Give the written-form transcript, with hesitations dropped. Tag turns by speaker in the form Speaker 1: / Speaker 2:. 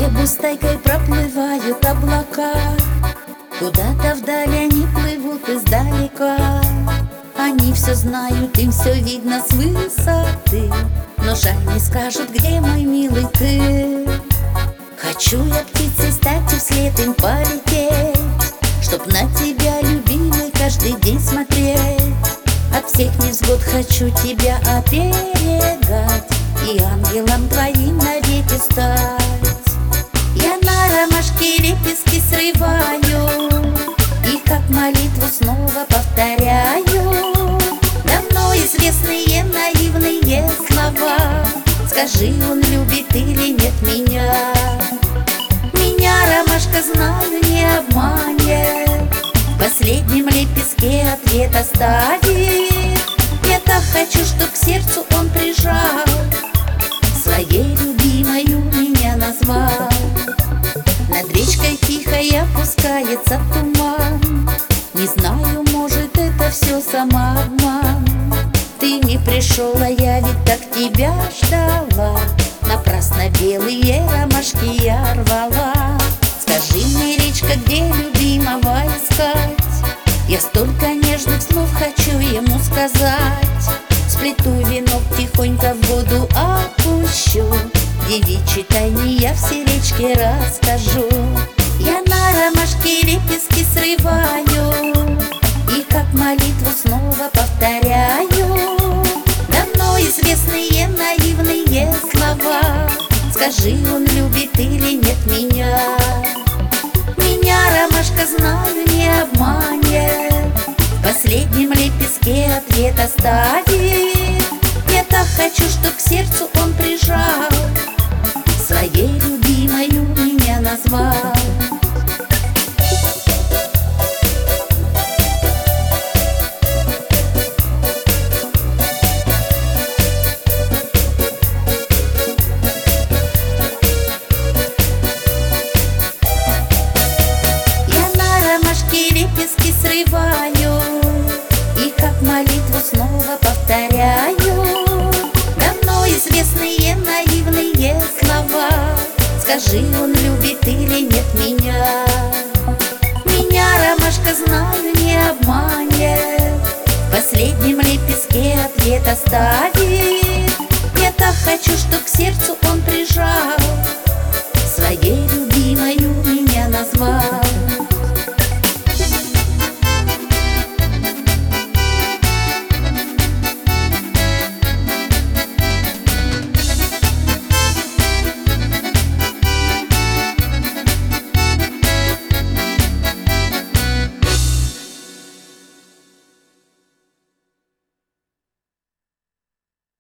Speaker 1: небу стайкой проплывают облака, куда-то вдали они плывут издалека. Они все знают, им все видно с высоты, но жаль не скажут, где мой милый ты. Хочу я птицей стать и вслед им полететь, чтоб на тебя, любимый, каждый день смотреть. От всех невзгод хочу тебя оберегать и ангелом твоим навеки стать. Я на ромашке лепестки срываю и как молитву снова повторяю давно известные наивные слова. Скажи, он любит или нет меня? Меня ромашка, знаю, не обманет, в последнем лепестке ответ оставит. Я так хочу, чтоб к сердцу он прижал, своей любимою меня назвал. Над речкой тихо опускается туман, не знаю, может, это все самообман. Ты не пришел, а я ведь так тебя ждала, напрасно белые ромашки я рвала. Скажи мне, речка, где любимого искать? Я столько нежных слов хочу ему сказать. Сплету венок, тихонько в воду опущу, девичьи тайны я все речке расскажу. Я на ромашке лепестки срываю и как молитву снова повторяю давно известные наивные слова. Скажи, он любит или нет меня? Меня ромашка, знаю, не обманет, в последнем лепестке ответ оставит. Я так хочу, чтоб к сердцу он прижал, своей любимою меня назвал. Лепестки срываю и как молитву снова повторяю давно известные наивные слова. Скажи, он любит или нет меня? Меня ромашка, знаю, не обманет, в последнем лепестке ответ оставит. Я так хочу, чтоб к сердцу